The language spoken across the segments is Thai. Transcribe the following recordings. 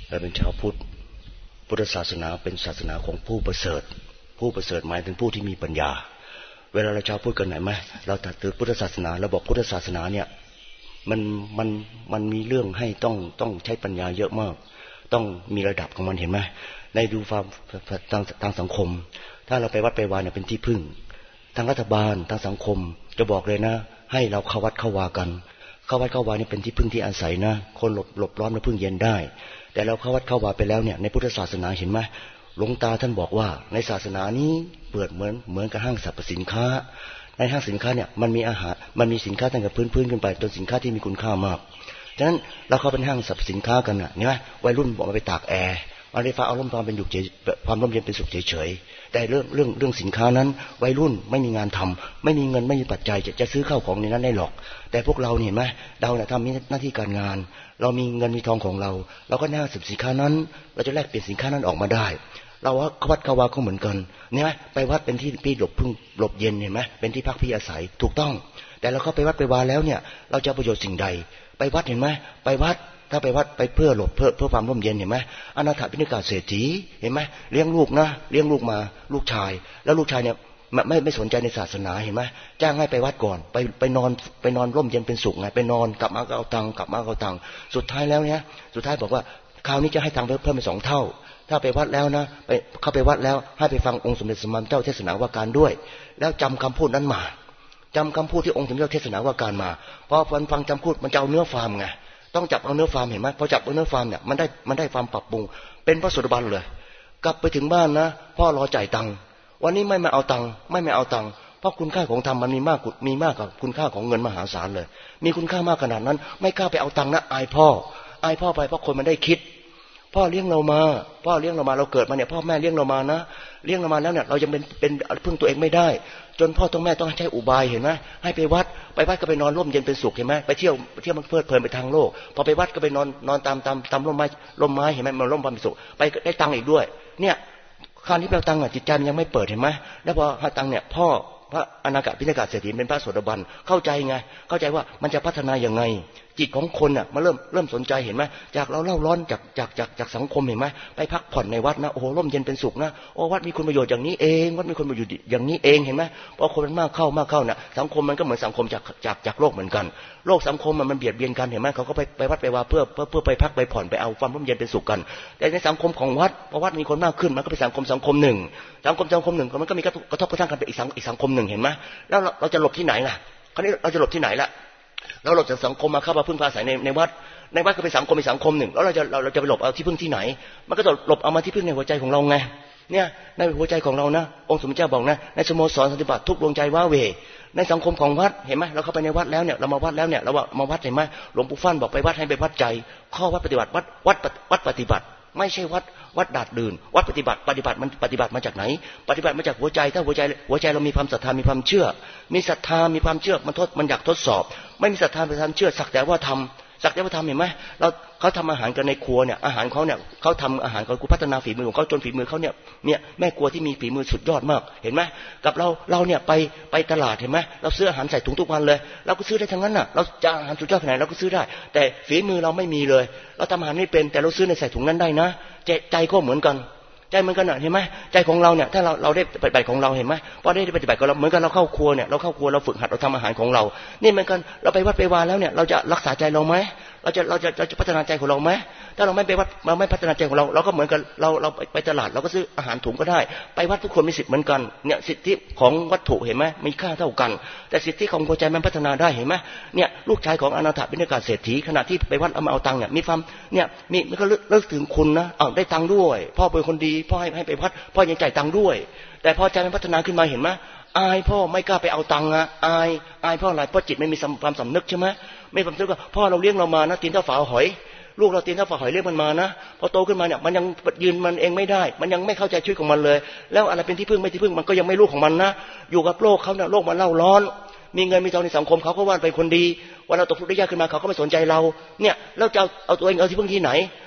เราเป็นชาวพุทธพุทธศาสนาเป็นศาสนาของผู้ประเสริฐผู้ประเสริฐหมายถึงผู้ที่มีปัญญาเวลาเราชาวพุทธกันไหนไหมเราตัดถือพุทธศาสนาเราบอกพุทธศาสนาเนี่ยมันมีเรื่องให้ต้องใช้ปัญญาเยอะมากต้องมีระดับของมันเห็นไหมในดูความทางสังคมถ้าเราไปวัดไปวาเนี่ยเป็นที่พึ่งทางรัฐบาลทางสังคมจะบอกเลยนะให้เราเข้าวัดเข้าวากันเข้าวัดเข้าวานี่เป็นที่พึ่งที่อาศัยนะคนหลบร้อนและพึ่งเย็นได้แต่เราเข้าวัดเข้าวาไปแล้วเนี่ยในพุทธศาสนาเห็นไหมหลวงตาท่านบอกว่าในศาสนานี้เปิดเหมือนกับห้างสรรพสินค้าในห้างสินค้าเนี่ยมันมีอาหารมันมีสินค้าตั้งแต่พื้นขึ้นไปจนสินค้าที่มีคุณค่ามากฉะนั้นเราเข้าเป็นห้างสรรพสินค้ากันน่ะเห็นไหมวัยรุ่นบอกมาไปตากแอร์เอาไฟฟ้าเอาลมความเป็นอยู่ความร่มเย็นเป็นสุขเฉยๆแต่เรื่องสินค้านั้นวัยรุ่นไม่มีงานทำไม่มีเงินไม่มีปัจจัยจะซื้อข้าวของในนั้นได้หรอกแต่พวกเราเห็นไหมเราเนี่ยทำหน้าที่การงานเรามีเงินมีทองของเราเราก็น่าสินค้านั้นเราจะแลกเปลี่ยนสินค้านั้นออกมาได้เราว่าวัดกวาก็เหมือนกันเนี่ยไปวัดเป็นที่พี่หลบเย็นเห็นไหมเป็นที่พักพี่อาศัยถูกต้องแต่เราเข้าไปวัดไปวาแล้วเนี่ยเราจะประโยชน์สิ่งใดไปวัดเห็นไหมไปวัดถ้าไปวัดไปเพื่อหลบเพื่อความร่มเย็นเห็นไหมอนาถปิณกเศรษฐีเห็นไหมเลี้ยงลูกนะเลี้ยงลูกมาลูกชายแล้วลูกชายเนี่ยไม่สนใจในศาสนาเห็นไหมจ้างให้ไปวัดก่อนไปนอนร่มเย็นเป็นสุขไงไปนอนกลับมาก็เอาตังค์กลับมาก็เอาตังค์สุดท้ายแล้วเนี่ยสุดท้ายบอกว่าคราวนี้จะให้ตังค์เพิ่มเป็น2 เท่าถ้าไปวัดแล้วนะเข้าไปวัดแล้วให้ไปฟังองค์สมเด็จสมมาเจ้าเทศนาว่าการด้วยแล้วจำคำพูดนั้นมาจำคำพูดที่องค์สมเด็จเจ้าเทศนาว่าการมาพอฟังจำพูดมันจะเอาเนื้อฟาร์มไงต้องจับเอาเนื้อฟาร์มเห็นไหมพอจับเอาเนื้อฟาร์มเนี่ยมันได้ฟาร์มปรับปรุงเป็นพระโสดาบันเลยกลับไปถึงบ้านนะพ่อรอจ่ายตังค์วันนี้ไม่เอาตังค์ไม่เอาตังค์เพราะคุณค่าของธรรมมันมีมากกว่าคุณค่าของเงินมหาศาลเลยมีคุณค่ามากขนาดนั้นไม่กล้าไปเอาตังค์นะอายพ่อไปเพราะคนมันได้คิดพ่อเลี้ยงเรามาเราเกิดมาเนี่ยพ่อแม่เลี้ยงเรามานะเลี้ยงเรามาแล้วเนี่ยเรายังเป็นพึ่งตัวเองไม่ได้จนพ่อต้องแม่ต้องใช้อุบายเห็นไหมให้ไปวัดก็ไปนอนร่มเย็นเป็นสุขเห็นไหมไปเที่ยวมันเพลิดเพลินไปทางโลกพอไปวัดก็ไปนอนตามร่มไม้เห็นไหมมันร่มความเป็นสุขไปได้ตังค์อีกด้วยเนี่ยคราวนี้เราตังค์จิตใจมันยังไม่เปิดเห็นไหมแล้วพอให้ตังค์เนี่ยพ่อพระอนาถปิณกเศรษฐีเป็นพระโสดาบันเข้าใจไงเข้าใจว่ามันจะพัฒนาอย่างไงจิตของคนน่ะมาเริ่มสนใจเห็นไหมจากเราเล่าร้อนจากสังคมเห็นไหมไปพักผ่อนในวัดนะโอ้โหร่มเย็นเป็นสุขนะโอ้วัดมีคุณประโยชน์อย่างนี้เองวัดมีคุณประโยชน์อย่างนี้เองเห็นไหมพอคนมันมากเข้าน่ะสังคมมันก็เหมือนสังคมจากโลกเหมือนกันโลกสังคมมันเบียดเบียนกันเห็นไหมเขาก็ไปวัดไปวาเพื่อไปพักไปผ่อนไปเอาความร่มเย็นเป็นสุขกันแต่ในสังคมของวัดพอวัดมีคนมากขึ้นมันก็เป็นสังคมหนึ่งมันก็มีกระทบกระทั่งกันเป็นอีกสังคมหนึ่งเห็นไหมแล้วเราจะหลบที่ไหนล่ะคราวนี้เราจะหลบที่ไหนล่ะเราหลบจากสังคมมาเข้ามาพึ่งพาอาศัยในวัดก็เป็นสังคมอีกสังคมหนึ่งแล้วเราจะไปหลบเอาที่พึ่งที่ไหนมันก็จะหลบเอามาที่พึ่งในหัวใจของเราไงเนี่ยในหัวใจของเรานะองค์สมเด็จเจ้าบอกนะในสโมสรสันติบาตทุกดวงใจว้าเหวในสังคมของวัดเห็นไหมเราเข้าไปในวัดแล้วเนี่ยเรามาวัดแล้วเนี่ยเรามาวัดเห็นไหมหลวงปู่ฟั่นบอกไปวัดให้ไปวัดใจข้อวัดปฏิบัติวัดปฏิบัติไม่ใช่วัดดาดดื่นวัดปฏิบัติมันปฏิบัติมาจากไหนปฏิบัติมาจากหัวใจถ้าหัวใจเรามีความศรัทธามีความเชื่อมีศรัทธามีความเชื่อมันอยากทดสอบไม่มีศรัทธามีความเชื่อสักแต่ว่าทำเห็นไหมเขาทำอาหารกันในครัวเนี่ยอาหารเขาเนี่ยเขาทำอาหารเขาพัฒนาฝีมือของเขาจนฝีมือเขาเนี่ยแม่ครัวที่มีฝีมือสุดยอดมากเห็นไหมกับเราเนี่ยไปตลาดเห็นไหมเราซื้ออาหารใส่ถุงทุกวันเลยเราก็ซื้อได้ทั้งนั้นน่ะเราจะอาหารสุดยอดขนาดไหนเราก็ซื้อได้แต่ฝีมือเราไม่มีเลยเราทำอาหารไม่เป็นแต่เราซื้อในใส่ถุงนั้นได้นะใจก็เหมือนกันใจเหมือนกันเห็นไหมใจของเราเนี่ยถ้าเราได้ปฏิบัติของเราเห็นไหมพอได้ปฏิบัติของเราเหมือนกันเราเข้าครัวเนี่ยเราฝึกหัดเราทำอาหารของเรานี่เหมือนกันเราไปวัดไปวาแล้วเนี่ยเราจะรักษาใจเราไหมเราจะพัฒนาใจของเราไหมถ้าเราไม่ไปวัดเราไม่พัฒนาใจของเราก็เหมือนกันเราไปตลาดเราก็ซื้ออาหารถุงก็ได้ไปวัดทุกคนมีสิทธิ์เหมือนกันเนี่ยสิทธิของวัตถุเห็นไหมมีค่าเท่ากันแต่สิทธิของหัวใจมันพัฒนาได้เห็นไหมเนี่ยลูกชายของอนาถปิณกเศรษฐีขณะที่ไปวัดเอาตังค์เนี่ยมีความเนี่ยมันก็เลิกถึงคุณนะได้ตังค์ด้วยพ่อเป็นคนดีพ่อให้ไปวัดพ่อยังจ่ายตังค์ด้วยแต่พอใจมันพัฒนาขึ้นมาเห็นไหมอายพ่อไม่กล้าไปเอาตังค์อายพ่ออะไรเพราะจิตไม่มีความสำนึกใช่ไหมไม่สำนึกว่าพ่อเราเลี้ยงเรามานะตีนเท่าฝาหอยลูกเราตีนเท่าฝาหอยเลี้ยงมันมานะพอโตขึ้นมาเนี่ยมันยังยืนมันเองไม่ได้มันยังไม่เข้าใจชีวิตของมันเลยแล้วอะไรเป็นที่พึ่งไม่ที่พึ่งมันก็ยังไม่รู้ของมันนะอยู่กับโลกเขาเนี่ยโลกมันเล่าร้อนมีเงินมีทองในสังคมเขาก็ว่าเป็นคนดีวันเราตกทุกข์ได้ยากขึ้นมาเขาก็ไม่สนใจเราเนี่ยแล้วจะเอาตัวเองเอาที่พึ่งที่ไหน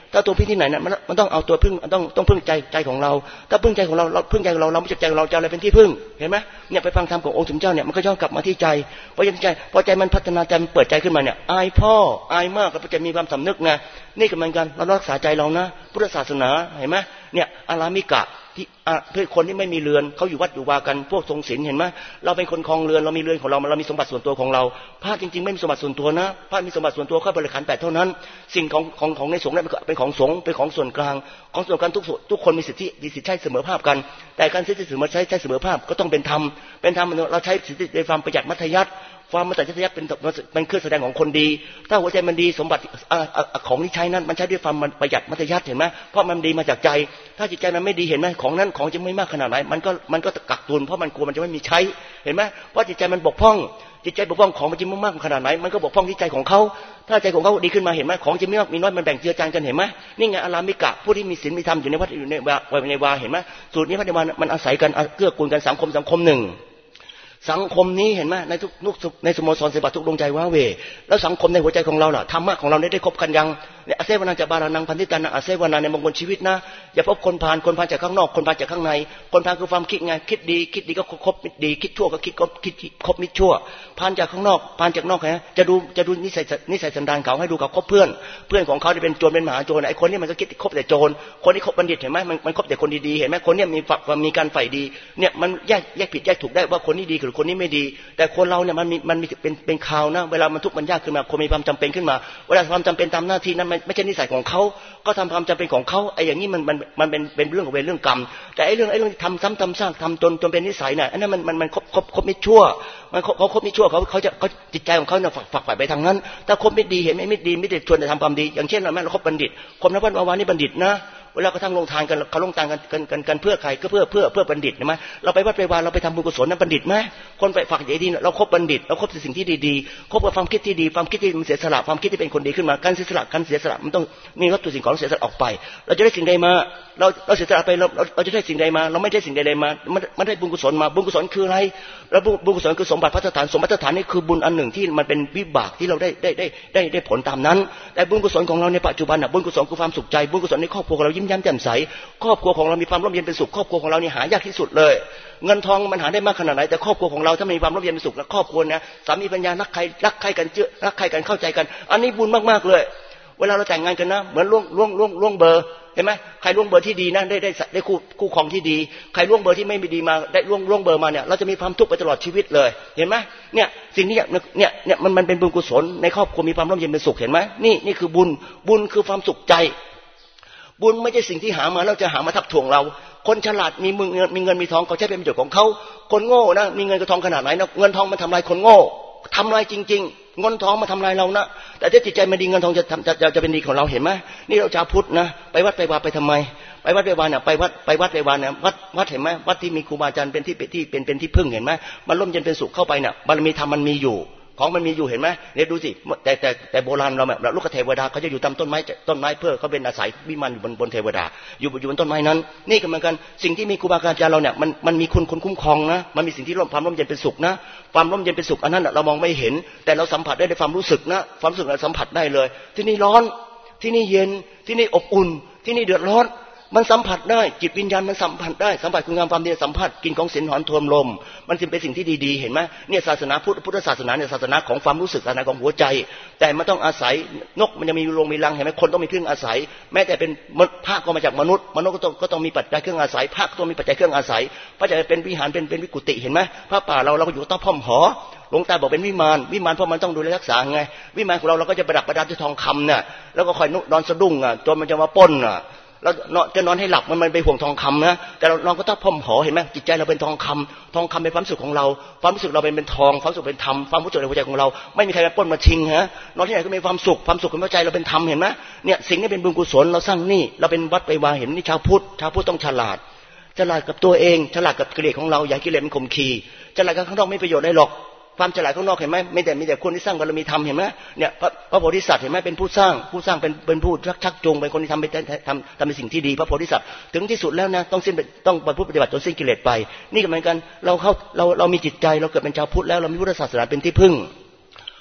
ถ้าตัวพึ่งที่ไหนเนี่ยมันต้องเอาตัวพึ่งต้องพึ่งใจของเราถ้าพึ่งใจของเราพึ่งใจของเราไม่ใช่ใจของเราจะอะไรเป็นที่พึ่งเห็นไหมเนี่ยไปฟังธรรมขององค์สมเจ้าเนี่ยมันก็ย้อนกลับมาที่ใจพอใจมันพัฒนาใจมันเปิดใจขึ้นมาเนี่ยอายพ่ออายมากก็จะมีความสำนึกไงนี่ก็เหมือนกันเรารักษาใจเรานะพุทธศาสนาเห็นไหมเนี่ยอารามิกะที่เพื่อคนที่ไม่มีเรือนเขาอยู่วัดอยู่วากันพวกทรงศีลเห็นไหมเราเป็นคนครองเรือนเรามีเรือนของเรามีสมบัติส่วนตัวของเราพระจริงๆไม่มีสมบัติส่วนตัวนะพระมีสมบัติส่วนตัวแค่บริขาร8เท่านั้นสิ่งของในสงฆ์เนี่ยเป็นของสงฆ์เป็นของส่วนกลางของส่วนกลางทุกคนมีสิทธิใช้เสมอภาพกันแต่การใช้เสมอภาพก็ต้องเป็นธรรมเราใช้สิทธิในความประหยัดมัธยัสถ์ความมัธยัสถ์เป็นเครื่องแสดงของคนดีถ้าหัวใจมันดีสมบัติของที่ใช้นั้นมันใช้ด้วยความประหยัดมัธยัสถ์เห็นไหมเพราะมันดีมาจากใจถ้าจิตใจมันไม่ดีเห็นไหมของนั้นของจะไม่มากขนาดไหนมันก็กักตุนเพราะมันกลัวมันจะไม่มีใช้เห็นไหมเพราะจิตใจมันบกพร่องจิตใจบกพร่องของมันจะมากขนาดไหนมันก็บกพร่องที่ใจของเขาถ้าใจของเขาดีขึ้นมาเห็นไหมของจะไม่มากมีน้อยมันแบ่งเจือจางกันเห็นไหมนี่ไงอารามิกะผู้ที่มีศีลมีธรรมอยู่ในวัดอยู่ในวาเห็นไหมสูตรนี้พระเดชมันอาศัยกันเกื้อกูลกันสังคมหนึ่งสังคมนี้เห็นไหมในทุกในสโมสรศิลปะทุกดวงใจว้าเวแล้วสังคมในหัวใจของเราล่ะธรรมะของเราได้ครบกันยังเนี่ยอาเซวนาจะบารานังพันธิตานะอาเซวนาในมงคลชีวิตนะอย่าพบคนพาลจากข้างนอกคนพาลจากข้างในคนพาลคือความคิดไงคิดดีก็ครบมิตรดีคิดชั่วก็คิดครบมิตรชั่วพาลจากข้างนอกพาลจากนอกฮะจะดูนิสัยสันดานเขาให้ดูกับคบเพื่อนของเขาที่เป็นโจรเป็นมหาโจรไอ้คนนี้มันก็คิดคบแต่โจรคนที่คบบัณฑิตเห็นไหมมันคบแต่คนดีๆเห็นไหมคนนี้มีการใฝ่ดีเนี่ยมันแยกผิดแยกถูกได้ว่าคนนี้ดีหรือคนนี้ไม่ดีแต่คนเราเนี่ยมันมีเป็นข่าวนะเวลามันทุกข์มันยากขึ้นมาคนมีความจำเป็นขึ้นมาเวลาความจำเป็นตามหน้าที่นั้นไม่ใช่นิสัยของเขาก็ทำความจำเป็นของเขาไอ้อย่างนี้มันเป็นเรื่องของเรื่องกรรมแต่ไอ้เรื่องทำซ้ำทำซากทำจนเป็นนิสัยน่ะอันนั้นมันคบมิตรชั่วมันคบมิตรชั่วเขาจิตใจของเขาเนี่ยฝักใฝ่ไปทางนั้นถ้าคบมิตรดีเห็นไหมมิตรดีไม่ได้ชวนแต่ทำความดีอย่างเช่นเราคบบัณฑิตคนนับวันนี่บัณฑิตนะเวลากระทั่งลงทานกันเขาลงทานกันเพื่อใครก็เพื่อบัณฑิตใช่ไหมเราไปวัดไปวาเราไปทำบุญกุศลนั้นบัณฑิตไหมคนไปฝักใหญ่ดีเราคบบัณฑิตเราคบสิ่งที่ดีๆคบกับความคิดที่ดีความคิดที่มันเสียสละความคิดที่เป็นคนดีขึ้นมาการเสียสละมันต้องมีวัตถุสิ่งของเสียสละออกไปเราจะได้สิ่งใดมาเราเสียสละไปเราจะได้สิ่งใดมาเราไม่ได้สิ่งใดมามันได้บุญกุศลมาบุญกุศลคืออะไรแล้วบุญกุศลคือสมบัติพัฒฐานสมบัติพัฒฐานนี่คือบุญอันหนึ่งที่มันเป็นวิบากที่เราได้ผลตามนั้นแต่บุญกุศลของเราในปัจจุบันบุญกุศลคือความสุขใจบุญกุศลในครอบครัวเรายิ้มแย้มแจ่มใสครอบครัวของเรามีความร่มเย็นเป็นสุขครอบครัวของเรานี่หายากที่สุดเลยเงินทองมันหาได้มากขนาดไหนแต่ครอบครัวของเราถ้ามีความร่มเย็นเป็นสุขและครอบครัวนะสามีภรรยารักใครกันเข้าใจกันอันนี้บุญมากๆเลยเวลาเราแต่งงานกันนะเหมือนล่วงเบอร์เห็นไหมใครล่วงเบอร์ที่ดีนะได้คู่ครองที่ดีใครล่วงเบอร์ที่ไม่ดีมาได้ล่วงเบอร์มาเนี่ยเราจะมีความทุกข์ไปตลอดชีวิตเลยเห็นไหมเนี่ยสิ่งนี้เนี่ยมันเป็นบุญกุศลในครอบครัวมีความร่มเย็นเป็นสุขเห็นไหมนี่คือบุญคือความสุขใจบุญไม่ใช่สิ่งที่หามาแล้วจะหามาทับถ่วงเราคนฉลาดมีเงินมีทองเขาใช้เป็นประโยชน์ของเขาคนโง่นะมีเงินกับทองขนาดไหนนะเงินทองมันทำลายคนโง่ทำลายจริงๆเงินทองมาทำลายเรานะแต่ถ้าจิตใจมันดีเงินทองจะเป็นดีของเราเห็นไหมนี่เราชาวพุทธนะไปวัดไปวาไปทำไมไปวัดไปวาเนี่ยไปวัดไปวาเนี่ยวัดเห็นไหมวัดที่มีครูบาอาจารย์เป็นที่พึ่งเห็นไหมมันร่มเย็นเป็นสุขเข้าไปเนี่ยบารมีธรรมมันมีอยู่ของมันมีอยู่เห็นไหมเนี่ยดูสิแต่โบราณเราแบบลูกเทวดาเขาจะอยู่ตามต้นไม้เพื่อเขาเป็นอาศัยวิมานอยู่บนเทวดาอยู่บนต้นไม้นั้นนี่ก็เหมือนกันสิ่งที่มีครูบาอาจารย์เราเนี่ยมันมีคุณคุ้มครองนะมันมีสิ่งที่ความร่มเย็นเป็นสุขนะความร่มเย็นเป็นสุขอันนั้นเรามองไม่เห็นแต่เราสัมผัสได้ด้วยความรู้สึกนะความรู้สึกเราสัมผัสได้เลยที่นี่ร้อนที่นี่เย็นที่นี่อบอุ่นที่นี่เดือดร้อนมันสัมผัสได้จิตวิญญาณมันสัมผัสได้สัมผัสคุณงามความดีสัมผัสกินของศีลหอนทวมลมมันจึงเป็นสิ่งที่ดีๆเห็นไหมเนี่ยศาสนาพุทธศาสนาเนี่ยศาสนาของความรู้สึกศาสนาของหัวใจแต่มันต้องอาศัยนกมันจะมีโรงมีรังเห็นไหมคนต้องมีเครื่องอาศัยแม้แต่เป็นพระก็มาจากมนุษย์ก็ต้องมีปัจจัยเครื่องอาศัยพระก็ต้องมีปัจจัยเครื่องอาศัยพระจะเป็นวิหารเป็นวิกุติเห็นไหมพระป่าเราก็อยู่ต้องพ่อมหอหลวงตาบอกเป็นวิมานเพราะมันต้องดูแลรักษาไงวิมานของเราก็จะประดับด้วยทองคำเนี่ยแล้วก็คอยนอนสะดุ้งจนมันจะมาปล้นเราจะนอนให้หลับมันไปห่วงทองคำนะแต่เราก็ต้องพ่อมหอเห็นไหมจิตใจเราเป็นทองคำเป็นความสุขของเราความรู้สึกเราเป็นทองความสุขเป็นธรรมความรู้สึกในหัวใจของเราไม่มีใครมาปล้นมาชิงฮะนอนที่ไหนก็มีความสุขในหัวใจเราเป็นธรรมเห็นไหมเนี่ยสิ่งนี้เป็นบุญกุศลเราสร้างนี่เราเป็นวัดไปวาเห็นนี่ชาวพุทธต้องฉลาดกับตัวเองฉลาดกับกิเลสของเราอย่ากิเลสมันข่มขีฉลาดกับข้างนอกไม่ประโยชน์ได้หรอกความฉลาดข้างนอกเห็นไหมไม่แต่คนที่สร้างบารมีธรรมเห็นไหมเนี่ยพระโพธิสัตว์เห็นไหมเป็นผู้สร้างเป็นผู้ชักจูงเป็นคนที่ทำเป็นสิ่งที่ดีพระโพธิสัตว์ถึงที่สุดแล้วนะต้องปฏิบัติจนสิ้นกิเลสไปนี่ก็เหมือนกันเรามีจิตใจเราเกิดเป็นชาวพุทธแล้วเรามีพุทธศาสนาเป็นที่พึ่ง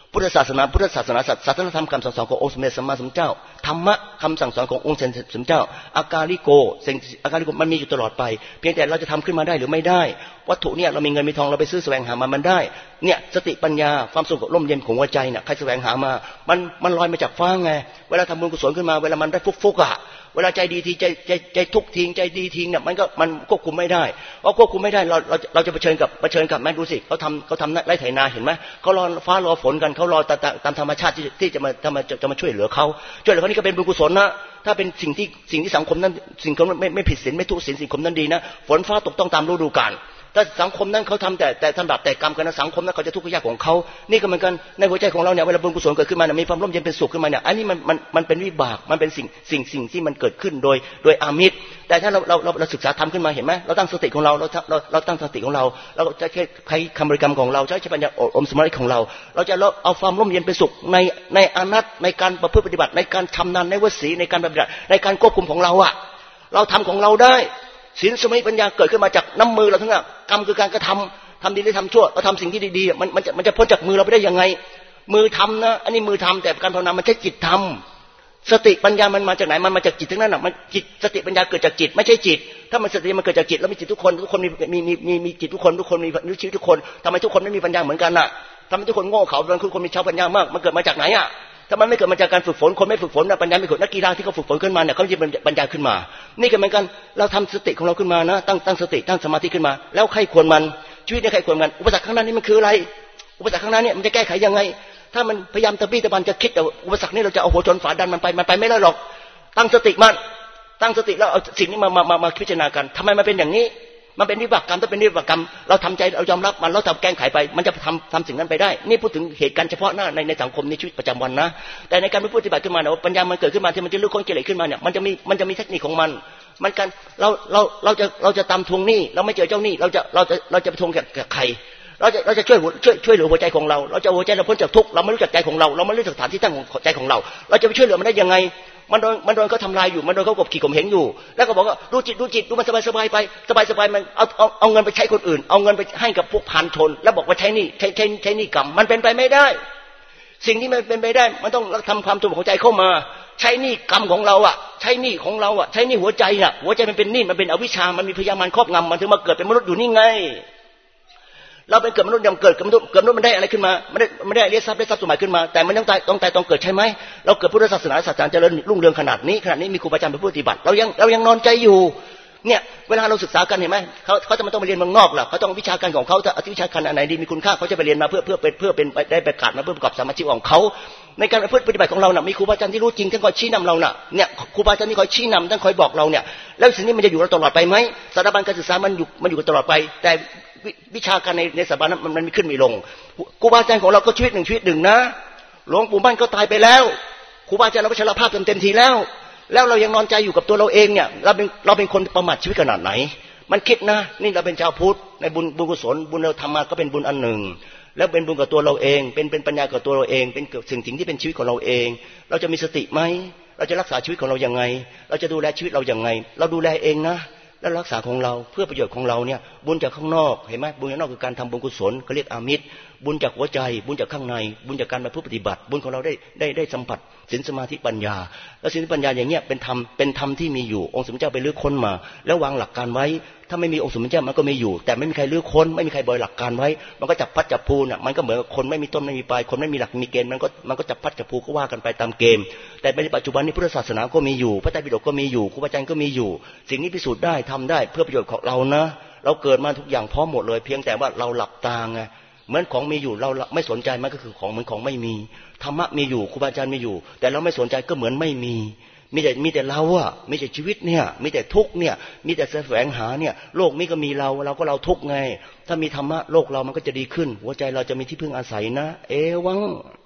พุทธศาสนาศาสนธรรมคำสั่งสอนขององค์สมเด็จสัมมาสัมพุทธเจ้าธรรมะคำสั่งสอนขององค์สมเด็จสัมมาสัมพุทธเจ้าอากาลิโกสิ่งอากาลิโกมันมีอยู่ตลอดไปเพียงแต่เราจะทำขึ้นมาได้หรือไม่ได้วัตถุเนี่ยเรามีเงินมีทองเราไปซื้อแสวงหามันได้เนี่ยสติปัญญาความสงบร่มเย็นของหัวใจเนี่ยใครแสวงหามามันลอยมาจากฟ้าไงเวลาทำบุญกุศลขึ้นมาเวลามันได้ฟุกๆอ่ะเวลาใจดีทีใจทุกทิ้งใจดีทิ้งเนี่ยมันควบคุมไม่ได้เพราะควบคุมไม่ได้เราจะเผชิญกับแม่ดูสิเขาทำไร่ไถนาเห็นไหมเขารอฟ้ารอฝนกันเขารอตามธรรมชาติที่จะมาช่วยเหลือเขานี่ก็เป็นบุญกุศลนะถ้าเป็นสิ่งที่สังคมนั้นสิ่งคนไม่ผิดศีลไม่ทุศีลสิ่งคมนั้นดีนะฝนฟ้าตกต้องตามฤดูกาลถ้าสังคมนั้นเขาทำแต่ทำบาปแต่กรรมกันนะสังคมนั้นเขาจะทุกข์ยากของเขานี่ก็เหมือนกันในหัวใจของเราเนี่ยเวลาบุญกุศลเกิดขึ้นมาเนี่ยมีความร่มเย็นเป็นสุขขึ้นมาเนี่ยอันนี้มันเป็นวิบากมันเป็นสิ่งที่มันเกิดขึ้นโดยอามิตรแต่ถ้าเราศึกษาธรรมขึ้นมาเห็นไหมเราตั้งสติของเราตั้งสติของเราจะใช้คำบริกรรมของเราใช้ปัญญาอมสมาธิของเราจะเอาความร่มเย็นเป็นสุขในอนัตในการประพฤติปฏิบัติในการชำนาญในวสีในการปฏิบัติในการควบคุมของเราอะเราทำของเราได้ศีลสมาธิปัญญาเกิดขึ้นมาจากน้ำมือเราทั้งนั้นกรรมคือการกระทำดีหรือทำชั่วเราทำสิ่งที่ดีๆมันจะพ้นจากมือเราไปได้ยังไงมือทำนะอันนี้มือทำแต่การภาวนามันใช้จิตทำสติปัญญามันมาจากไหนมันมาจากจิตทั้งนั้นมันจิตสติปัญญาเกิดจากจิตไม่ใช่จิตถ้ามันสติมันเกิดจากจิตแล้วมีจิตทุกคนมีจิตทุกคนมีชีวิตทุกคนทำไมทุกคนไม่มีปัญญาเหมือนกันน่ะทำไมทุกคนโง่เขลาบางคนมีชาวปัญญามากมันเกิดมาจากไหนอ่ะถ้ามันไม่เกิดมาจากการฝึกฝนคนไม่ฝึกฝนปัญญาไม่เกิดนักกีฬาที่เขาฝึกฝนขึ้นมาเนี่ยเขาจะปัญญาขึ้นมานี่ก็เหมือนกันเราทำสติของเราขึ้นมานะตั้งสติตั้งสมาธิขึ้นมาแล้วใครควรมันชีวิตเนี่ยใครควรมันอุปสรรคข้างหน้านี่มันคืออะไรอุปสรรคข้างหน้าเนี่ยมันจะแก้ไขยังไงถ้ามันพยายามตะบี้ตะบันจะคิดแต่อุปสรรคนี้เราจะเอาหัวชนฝาดันมันไปไม่ได้หรอกตั้งสติแล้วเอาสิ่งนี้มาพิจารณากันทำไมมันเป็นอย่างนี้มันเป็นวิบากกรรมถ้าเป็นวิบากกรรมเราทำใจเรายอมรับมันเราทำแก้ไขไปมันจะทำสิ่งนั้นไปได้นี่พูดถึงเหตุการณ์เฉพาะหน้าในสังคมในชีวิตประจำวันนะแต่ในการปฏิบัติขึ้นมาเนี่ยปัญญามันเกิดขึ้นมาที่มันจะลื้อค้นกิเลสขึ้นมาเนี่ยมันจะมีเทคนิคของมันกันเราจะตามทวงหนี้เราไม่เจอเจ้าหนี้เราจะไปทวงกับใครเราจะช่วยเหลือหัวใจของเราจะหัวใจเราพ้นจากทุกข์เราไม่รู้จักใจของเราไม่รู้จักสถานที่ตั้งของใจของเราจะไปช่วยเหลือมันได้ยังไงมันโดนเขาทำลายอยู่มันโดนเขากบขี่ข่มเหงอยู่แล้วก็บอกว่าดูจิตดูมันสบายไปมันเอาเงินไปใช้คนอื่นเอาเงินไปให้กับพวกพันชนแล้วบอกว่าใช้นี่กรรมมันเป็นไปไม่ได้สิ่งที่มันเป็นไปได้มันต้องทำความสงบของใจเข้ามาใช้นี่กรรมของเราอ่ะใช้นี่ของเราอ่ะใช้นี่หัวใจน่ะหัวใจมันเป็นนี่มันเป็นอวิชชามันมีพยามารครอบงำมันถึงมาเกิดเป็นมนุษย์อยู่นี่ไงเราเป็นเกิดมนุษย์ยังเกิดมนุษย์มันได้อะไรขึ้นมาไม่ได้เรียกทรัพย์สมบัติขึ้นมาแต่มันต้องตายต้องเกิดใช่ไหมเราเกิดพุทธศาสนาศาสนาเจริญรุ่งเรืองขนาดนี้มีครูบาอาจารย์เป็นผู้ปฏิบัติเรายังนอนใจอยู่เนี่ยเวลาเราศึกษากันเห็นไหมเขาจะไม่ต้องไปเรียนเมืองนอกหรอกเขาต้องวิชาการของเขาถ้าวิชาการอันไหนดีมีคุณค่าเขาจะไปเรียนมาเพื่อเป็นได้ประกาศมาเพื่อประกอบสมาธิของเขาในการปฏิบัติของเราเนี่ยมีครูบาอาจารย์ที่รู้จริงท่านคอยชี้นำเราเนี่ยครูบาอาจารย์ที่คอยชี้นำท่านคอยบอกเราเนี่ยแล้วสิ่งนี้มันจะอยู่เราตลอดไปไหมสถาบันการศึกษามันอยู่กันตลอดไปแต่วิชาการในสถาบันนั้นมันมีขึ้นมีลงครูบาอาจารย์ของเราก็ชีวิตหนึ่งนะหลวงปู่มั่นก็ตายไปแล้วครูบาอาจารย์เราชราภาพเต็มทีแล้วเรายังนอนใจอยู่กับตัวเราเองเนี่ยเราเป็นคนประมาทชีวิตขนาดไหนมันคิดนะนี่เราเป็นชาวพุทธในบุญกุศลบุญเราทำมาก็เป็นบุญอันหนึ่งแล้วเป็นบุญกับตัวเราเองเป็นปัญญากับตัวเราเองเป็นสิ่งที่เป็นชีวิตของเราเองเราจะมีสติไหมเราจะรักษาชีวิตของเรายังไงเราจะดูแลชีวิตเรายังไงเราดูแลเองนะแล้วรักษาของเราเพื่อประโยชน์ของเราเนี่ยบุญจากข้างนอกเห็นไหมบุญจากนอกคือการทำบุญกุศลเขาเรียกอามิตรบุญจากหัวใจบุญจากข้างในบุญจากการมาปฏิบัติบุญของเราได้สัมผัสศีลสมาธิปัญญาแล้วศีลปัญญาอย่างเงี้ยเป็นธรรมที่มีอยู่องค์สมเด็จเจ้าไปลื้อค้นมาแล้ววางหลักการไว้ถ้าไม่มีองค์สมเด็จเจ้ามันก็มีอยู่แต่ไม่มีใครลื้อค้นไม่มีใครบอยหลักการไว้มันก็จับพัดจับผูน่ะมันก็เหมือนคนไม่มีต้นไม่มีปลายคนไม่มีหลักมีเกณฑ์มันก็จับพัดจับผูก็ว่ากันไปตามเกมแต่ในปัจจุบันนี้พุทธศาสนาก็มีอยู่พระไตรปิฎกก็มีอยู่ครูบาอาจารย์ก็มีอยู่สิ่งนี้พิสูจน์ได้ทำได้เพื่อประโยชน์ของเรานะเราเกิดมาทุกอย่างพร้อมหมดเลยเพียงแต่ว่าเราหลับตาไงเหมือนของมีอยู่เราไม่สนใจมันก็คือของเหมือนของไม่มีธรรมะมีอยู่ครูบาอาจารย์มีอยู่แต่เราไม่สนใจก็เหมือนไม่มีแต่เราอะมีแต่ชีวิตเนี่ยมีแต่ทุกข์เนี่ยมีแต่แสวงหาเนี่ยโลกนี้ก็มีเราก็เราทุกข์ไงถ้ามีธรรมะโลกเรามันก็จะดีขึ้นหัวใจเราจะมีที่พึ่งอาศัยนะเอวัง